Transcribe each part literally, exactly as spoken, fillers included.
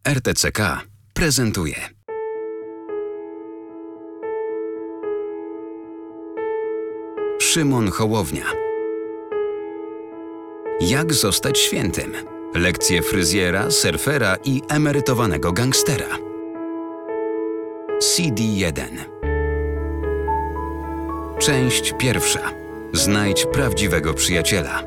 R T C K prezentuje. Szymon Hołownia. Jak zostać świętym? Lekcje fryzjera, surfera i emerytowanego gangstera. C D jeden. Część pierwsza. Znajdź prawdziwego przyjaciela.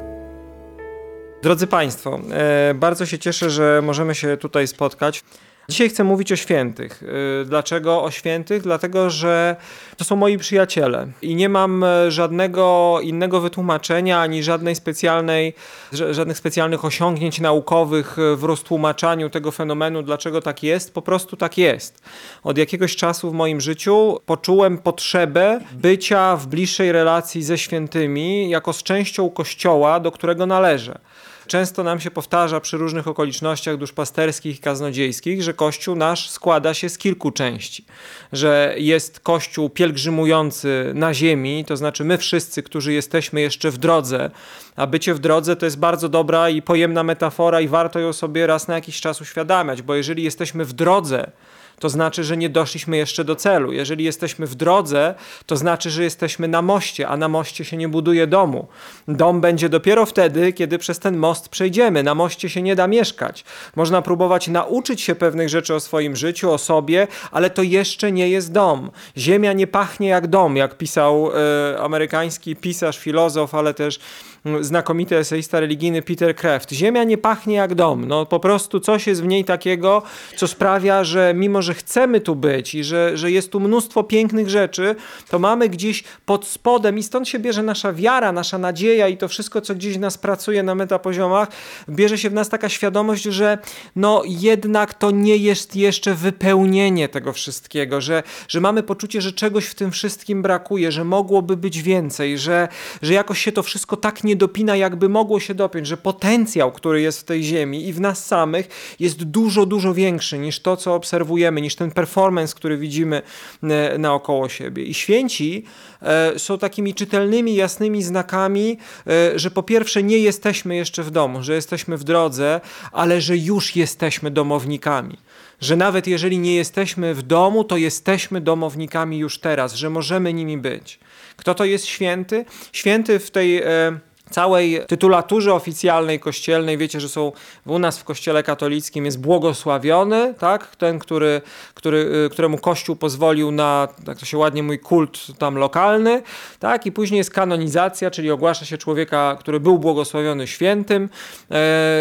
Drodzy Państwo, e, bardzo się cieszę, że możemy się tutaj spotkać. Dzisiaj chcę mówić o świętych. E, dlaczego o świętych? Dlatego, że to są moi przyjaciele i nie mam żadnego innego wytłumaczenia, ani żadnej specjalnej, żadnych specjalnych osiągnięć naukowych w roztłumaczaniu tego fenomenu, dlaczego tak jest. Po prostu tak jest. Od jakiegoś czasu w moim życiu poczułem potrzebę bycia w bliższej relacji ze świętymi jako z częścią Kościoła, do którego należę. Często nam się powtarza przy różnych okolicznościach duszpasterskich i kaznodziejskich, że Kościół nasz składa się z kilku części. Że jest Kościół pielgrzymujący na ziemi, to znaczy my wszyscy, którzy jesteśmy jeszcze w drodze, a bycie w drodze to jest bardzo dobra i pojemna metafora i warto ją sobie raz na jakiś czas uświadamiać, bo jeżeli jesteśmy w drodze, to znaczy, że nie doszliśmy jeszcze do celu. Jeżeli jesteśmy w drodze, to znaczy, że jesteśmy na moście, a na moście się nie buduje domu. Dom będzie dopiero wtedy, kiedy przez ten most przejdziemy. Na moście się nie da mieszkać. Można próbować nauczyć się pewnych rzeczy o swoim życiu, o sobie, ale to jeszcze nie jest dom. Ziemia nie pachnie jak dom, jak pisał e, amerykański pisarz, filozof, ale też znakomity eseista religijny Peter Kreeft. Ziemia nie pachnie jak dom. No po prostu coś jest w niej takiego, co sprawia, że mimo, że chcemy tu być i że, że jest tu mnóstwo pięknych rzeczy, to mamy gdzieś pod spodem i stąd się bierze nasza wiara, nasza nadzieja i to wszystko, co gdzieś nas pracuje na metapoziomach, bierze się w nas taka świadomość, że no jednak to nie jest jeszcze wypełnienie tego wszystkiego, że, że mamy poczucie, że czegoś w tym wszystkim brakuje, że mogłoby być więcej, że, że jakoś się to wszystko tak nie dopina, jakby mogło się dopiąć, że potencjał, który jest w tej ziemi i w nas samych jest dużo, dużo większy niż to, co obserwujemy, niż ten performance, który widzimy naokoło siebie. I święci e, są takimi czytelnymi, jasnymi znakami, e, że po pierwsze nie jesteśmy jeszcze w domu, że jesteśmy w drodze, ale że już jesteśmy domownikami. Że nawet jeżeli nie jesteśmy w domu, to jesteśmy domownikami już teraz, że możemy nimi być. Kto to jest święty? Święty w tej e, całej tytulaturze oficjalnej kościelnej, wiecie, że są u nas w kościele katolickim jest błogosławiony, tak? Ten, który, który, któremu Kościół pozwolił na, tak to się ładnie mówi, kult tam lokalny, tak? I później jest kanonizacja, czyli ogłasza się człowieka, który był błogosławiony świętym yy,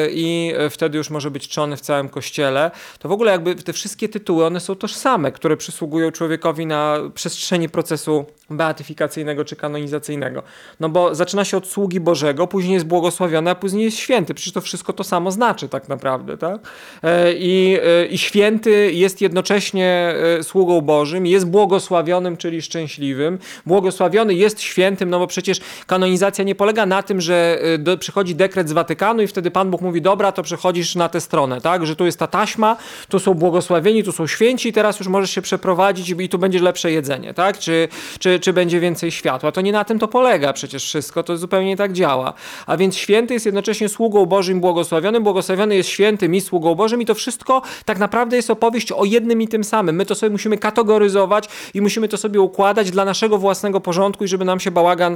i wtedy już może być czczony w całym kościele. To w ogóle jakby te wszystkie tytuły, one są tożsame, które przysługują człowiekowi na przestrzeni procesu beatyfikacyjnego czy kanonizacyjnego. No bo zaczyna się od sługi Bożego, później jest błogosławiony, a później jest święty. Przecież to wszystko to samo znaczy tak naprawdę, tak? I, i święty jest jednocześnie sługą Bożym, jest błogosławionym, czyli szczęśliwym. Błogosławiony jest świętym, no bo przecież kanonizacja nie polega na tym, że do, przychodzi dekret z Watykanu i wtedy Pan Bóg mówi, dobra, to przechodzisz na tę stronę, tak? Że tu jest ta taśma, tu są błogosławieni, tu są święci i teraz już możesz się przeprowadzić i tu będzie lepsze jedzenie, tak? Czy, czy, czy będzie więcej światła. To nie na tym to polega przecież wszystko, to zupełnie tak działa. A więc święty jest jednocześnie sługą Bożym błogosławionym, błogosławiony jest świętym i sługą Bożym i to wszystko tak naprawdę jest opowieść o jednym i tym samym. My to sobie musimy kategoryzować i musimy to sobie układać dla naszego własnego porządku i żeby nam się bałagan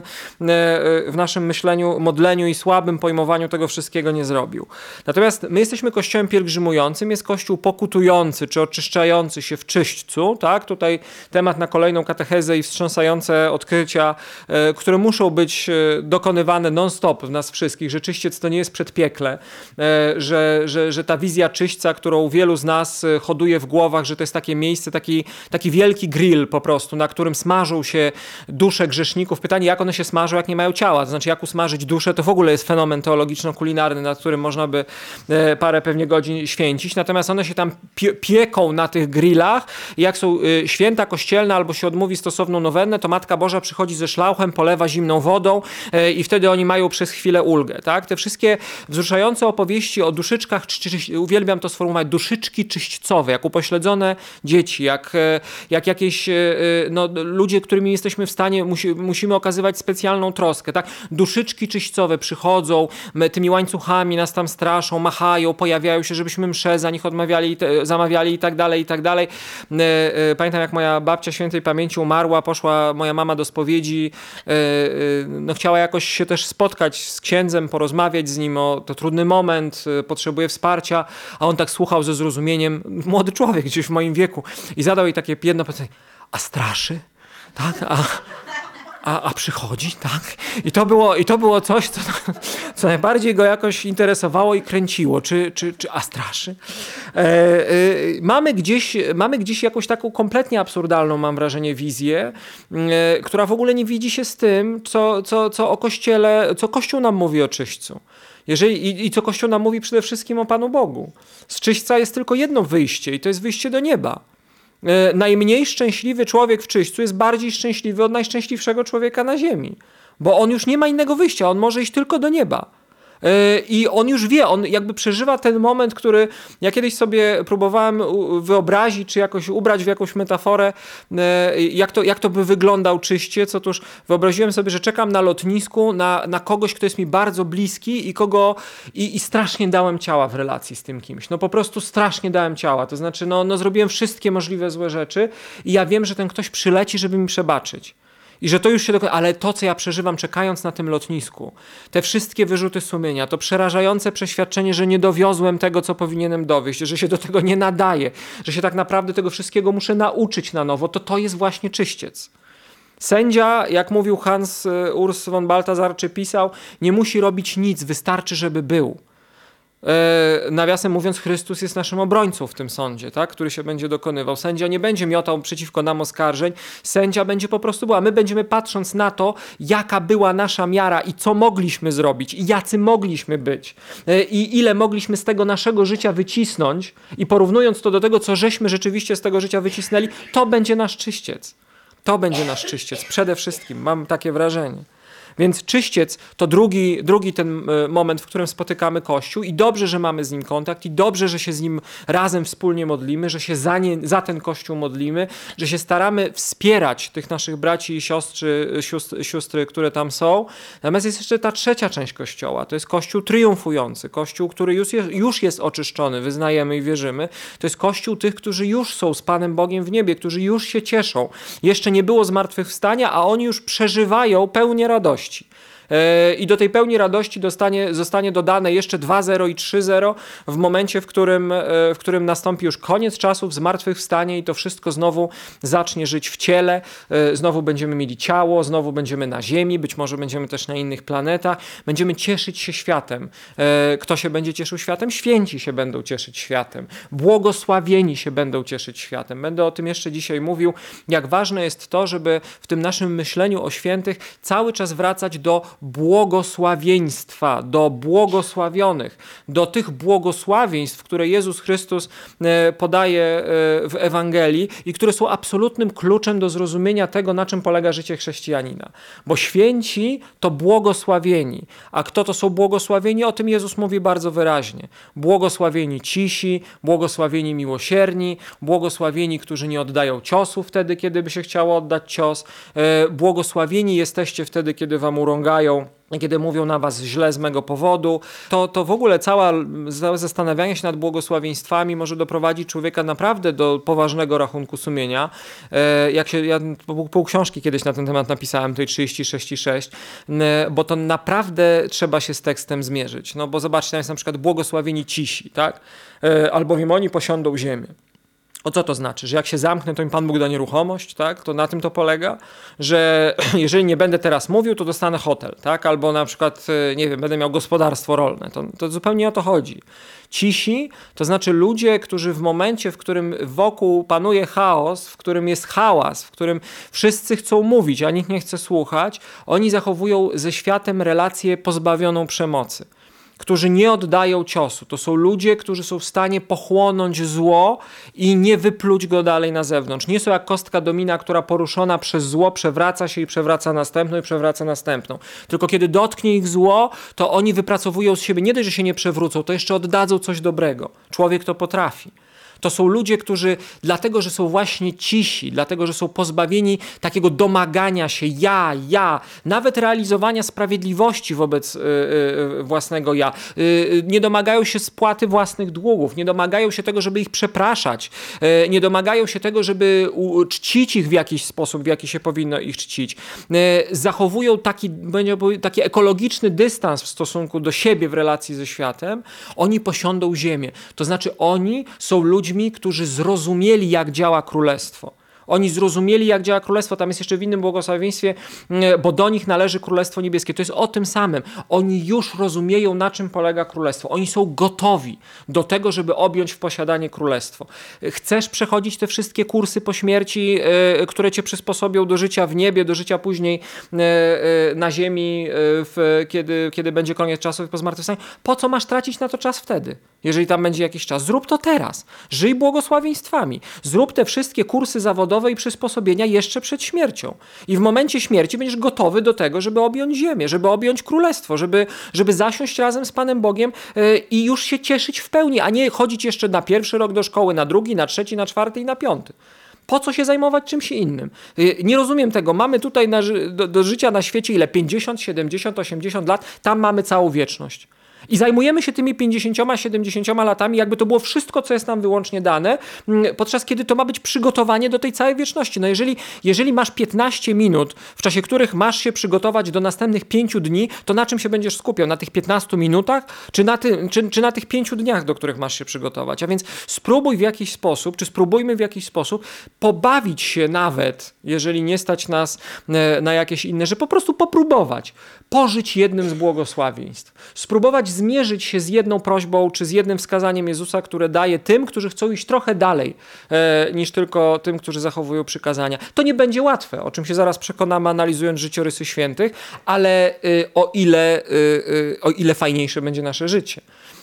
w naszym myśleniu, modleniu i słabym pojmowaniu tego wszystkiego nie zrobił. Natomiast my jesteśmy kościołem pielgrzymującym, jest kościół pokutujący czy oczyszczający się w czyśćcu, tak? Tutaj temat na kolejną katechezę i wstrząsające odkrycia, które muszą być dokonywane non-stop w nas wszystkich, że czyściec to nie jest przedpiekle, że, że, że ta wizja czyśćca, którą wielu z nas hoduje w głowach, że to jest takie miejsce, taki, taki wielki grill po prostu, na którym smażą się dusze grzeszników. Pytanie, jak one się smażą, jak nie mają ciała, to znaczy jak usmażyć duszę, to w ogóle jest fenomen teologiczno-kulinarny, nad którym można by parę pewnie godzin święcić, natomiast one się tam pie- pieką na tych grillach i jak są święta kościelne albo się odmówi stosowną nowennę, to Matka Boża przychodzi ze szlauchem, polewa zimną wodą i wtedy oni oni mają przez chwilę ulgę, tak? Te wszystkie wzruszające opowieści o duszyczkach, czy, czy, uwielbiam to sformułować, duszyczki czyśćcowe, jak upośledzone dzieci, jak, jak jakieś no, ludzie, którymi jesteśmy w stanie, musi, musimy okazywać specjalną troskę, tak? Duszyczki czyśćcowe przychodzą, my, tymi łańcuchami nas tam straszą, machają, pojawiają się, żebyśmy mszę za nich odmawiali, te, zamawiali i tak dalej, i tak dalej. Pamiętam, jak moja babcia świętej pamięci umarła, poszła moja mama do spowiedzi, no chciała jakoś się też spotkać z księdzem, porozmawiać z nim, o to trudny moment, potrzebuje wsparcia, a on tak słuchał ze zrozumieniem, młody człowiek gdzieś w moim wieku, i zadał jej takie jedno pytanie: a straszy? Tak? A, a, a przychodzi? Tak? I to było, i to było coś, co, co najbardziej go jakoś interesowało i kręciło. Czy, czy, czy a straszy? E, e, mamy, gdzieś, mamy gdzieś jakąś taką kompletnie absurdalną, mam wrażenie, wizję, e, która w ogóle nie widzi się z tym, co, co, co o Kościele, co Kościół nam mówi o czyśćcu. Jeżeli, i, I co Kościół nam mówi przede wszystkim o Panu Bogu. Z czyśćca jest tylko jedno wyjście i to jest wyjście do nieba. E, najmniej szczęśliwy człowiek w czyśćcu jest bardziej szczęśliwy od najszczęśliwszego człowieka na ziemi. Bo on już nie ma innego wyjścia, on może iść tylko do nieba. I on już wie, on jakby przeżywa ten moment, który ja kiedyś sobie próbowałem wyobrazić, czy jakoś ubrać w jakąś metaforę, jak to, jak to by wyglądał czyściec. Otóż wyobraziłem sobie, że czekam na lotnisku na, na kogoś, kto jest mi bardzo bliski i kogo i, i strasznie dałem ciała w relacji z tym kimś. No po prostu strasznie dałem ciała. To znaczy, no, no zrobiłem wszystkie możliwe złe rzeczy i ja wiem, że ten ktoś przyleci, żeby mi przebaczyć. I że to już się dokona, ale to, co ja przeżywam czekając na tym lotnisku, te wszystkie wyrzuty sumienia, to przerażające przeświadczenie, że nie dowiozłem tego, co powinienem dowieść, że się do tego nie nadaje, że się tak naprawdę tego wszystkiego muszę nauczyć na nowo, to to jest właśnie czyściec. Sędzia, jak mówił Hans Urs von Balthasar, czy pisał, nie musi robić nic, wystarczy, żeby był. E, nawiasem mówiąc, Chrystus jest naszym obrońcą w tym sądzie, tak, który się będzie dokonywał. Sędzia nie będzie miotał przeciwko nam oskarżeń, sędzia będzie po prostu był, a my będziemy, patrząc na to, jaka była nasza miara i co mogliśmy zrobić i jacy mogliśmy być e, i ile mogliśmy z tego naszego życia wycisnąć i porównując to do tego, co żeśmy rzeczywiście z tego życia wycisnęli, to będzie nasz czyściec. To będzie nasz czyściec. Przede wszystkim mam takie wrażenie. Więc czyściec to drugi, drugi ten moment, w którym spotykamy Kościół i dobrze, że mamy z nim kontakt i dobrze, że się z nim razem wspólnie modlimy, że się za, nie, za ten Kościół modlimy, że się staramy wspierać tych naszych braci i siostry, sióstr, sióstry, które tam są. Natomiast jest jeszcze ta trzecia część Kościoła. To jest Kościół triumfujący. Kościół, który już jest, już jest oczyszczony, wyznajemy i wierzymy. To jest Kościół tych, którzy już są z Panem Bogiem w niebie, którzy już się cieszą. Jeszcze nie było zmartwychwstania, a oni już przeżywają pełnię radości. I do tej pełni radości dostanie, zostanie dodane jeszcze dwa zero i trzy zero w momencie, w którym, w którym nastąpi już koniec czasów, zmartwychwstanie i to wszystko znowu zacznie żyć w ciele. Znowu będziemy mieli ciało, znowu będziemy na ziemi, być może będziemy też na innych planetach. Będziemy cieszyć się światem. Kto się będzie cieszył światem? Święci się będą cieszyć światem. Błogosławieni się będą cieszyć światem. Będę o tym jeszcze dzisiaj mówił, jak ważne jest to, żeby w tym naszym myśleniu o świętych cały czas wracać do błogosławieństwa, do błogosławionych, do tych błogosławieństw, które Jezus Chrystus podaje w Ewangelii i które są absolutnym kluczem do zrozumienia tego, na czym polega życie chrześcijanina. Bo święci to błogosławieni. A kto to są błogosławieni? O tym Jezus mówi bardzo wyraźnie. Błogosławieni cisi, błogosławieni miłosierni, błogosławieni, którzy nie oddają ciosu wtedy, kiedy by się chciało oddać cios. Błogosławieni jesteście wtedy, kiedy wam urągają, kiedy mówią na was źle z mego powodu, to, to w ogóle całe zastanawianie się nad błogosławieństwami może doprowadzić człowieka naprawdę do poważnego rachunku sumienia. Jak się, ja pół, pół książki kiedyś na ten temat napisałem, tej trzydzieści sześć i sześć, bo to naprawdę trzeba się z tekstem zmierzyć. No bo zobaczcie, tam jest na przykład błogosławieni cisi, tak? Albowiem oni posiądą ziemię. O co to znaczy? Że jak się zamknę, to mi Pan Bóg da nieruchomość, tak? To na tym to polega, że jeżeli nie będę teraz mówił, to dostanę hotel, tak? Albo na przykład, nie wiem, będę miał gospodarstwo rolne. To, to zupełnie o to chodzi. Cisi to znaczy ludzie, którzy w momencie, w którym wokół panuje chaos, w którym jest hałas, w którym wszyscy chcą mówić, a nikt nie chce słuchać, oni zachowują ze światem relację pozbawioną przemocy. którzy nie oddają ciosu. To są ludzie, którzy są w stanie pochłonąć zło i nie wypluć go dalej na zewnątrz. Nie są jak kostka domina, która poruszona przez zło przewraca się i przewraca następną i przewraca następną. Tylko kiedy dotknie ich zło, to oni wypracowują z siebie, nie dość, że się nie przewrócą, to jeszcze oddadzą coś dobrego. Człowiek to potrafi. To są ludzie, którzy dlatego, że są właśnie cisi, dlatego, że są pozbawieni takiego domagania się ja, ja, nawet realizowania sprawiedliwości wobec y, y, własnego ja. Y, nie domagają się spłaty własnych długów, nie domagają się tego, żeby ich przepraszać, y, nie domagają się tego, żeby u, czcić ich w jakiś sposób, w jaki się powinno ich czcić. Y, zachowują taki, taki ekologiczny dystans w stosunku do siebie w relacji ze światem. Oni posiądą ziemię. To znaczy oni są ludźmi, którzy zrozumieli, jak działa królestwo. Oni zrozumieli, jak działa królestwo. Tam jest jeszcze w innym błogosławieństwie, bo do nich należy królestwo niebieskie. To jest o tym samym. Oni już rozumieją, na czym polega królestwo. Oni są gotowi do tego, żeby objąć w posiadanie królestwo. Chcesz przechodzić te wszystkie kursy po śmierci, które cię przysposobią do życia w niebie, do życia później na ziemi, w, kiedy, kiedy będzie koniec czasów i po zmartwychwstaniu. Po co masz tracić na to czas wtedy? Jeżeli tam będzie jakiś czas. Zrób to teraz. Żyj błogosławieństwami. Zrób te wszystkie kursy zawodowe i przysposobienia jeszcze przed śmiercią. I w momencie śmierci będziesz gotowy do tego, żeby objąć ziemię, żeby objąć królestwo, żeby, żeby zasiąść razem z Panem Bogiem yy, i już się cieszyć w pełni, a nie chodzić jeszcze na pierwszy rok do szkoły, na drugi, na trzeci, na czwarty i na piąty. Po co się zajmować czymś innym? Yy, nie rozumiem tego. Mamy tutaj na, do, do życia na świecie ile? pięćdziesiąt, siedemdziesiąt, osiemdziesiąt lat. Tam mamy całą wieczność. I zajmujemy się tymi pięćdziesięcioma, siedemdziesięcioma latami, jakby to było wszystko, co jest nam wyłącznie dane, podczas kiedy to ma być przygotowanie do tej całej wieczności. No jeżeli, jeżeli masz piętnaście minut, w czasie których masz się przygotować do następnych pięciu dni, to na czym się będziesz skupiał? Na tych piętnastu minutach, czy na, ty, czy, czy na tych pięciu dniach, do których masz się przygotować? A więc spróbuj w jakiś sposób, czy spróbujmy w jakiś sposób pobawić się nawet, jeżeli nie stać nas na jakieś inne, że po prostu popróbować, pożyć jednym z błogosławieństw, spróbować zmierzyć się z jedną prośbą, czy z jednym wskazaniem Jezusa, które daje tym, którzy chcą iść trochę dalej e, niż tylko tym, którzy zachowują przykazania. To nie będzie łatwe, o czym się zaraz przekonamy, analizując życiorysy świętych, ale y, o ile, y, y, o ile fajniejsze będzie nasze życie.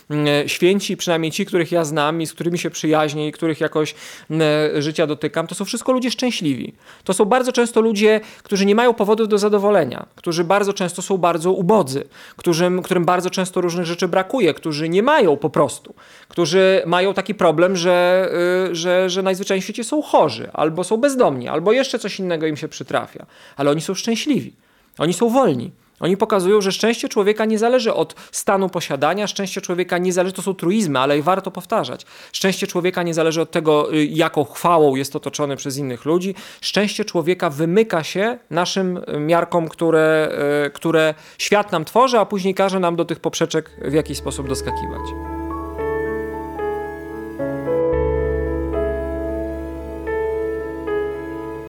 Święci, przynajmniej ci, których ja znam i z którymi się przyjaźnię i których jakoś e, życia dotykam, to są wszystko ludzie szczęśliwi. To są bardzo często ludzie, którzy nie mają powodów do zadowolenia, którzy bardzo często są bardzo ubodzy, którym, którym bardzo często różnych rzeczy brakuje, którzy nie mają po prostu, którzy mają taki problem, że, y, że, że najzwyczajniej w świecie są chorzy, albo są bezdomni, albo jeszcze coś innego im się przytrafia. Ale oni są szczęśliwi, oni są wolni. Oni pokazują, że szczęście człowieka nie zależy od stanu posiadania, szczęście człowieka nie zależy, to są truizmy, ale i warto powtarzać. Szczęście człowieka nie zależy od tego, jaką chwałą jest otoczony przez innych ludzi. Szczęście człowieka wymyka się naszym miarkom, które, które świat nam tworzy, a później każe nam do tych poprzeczek w jakiś sposób doskakiwać.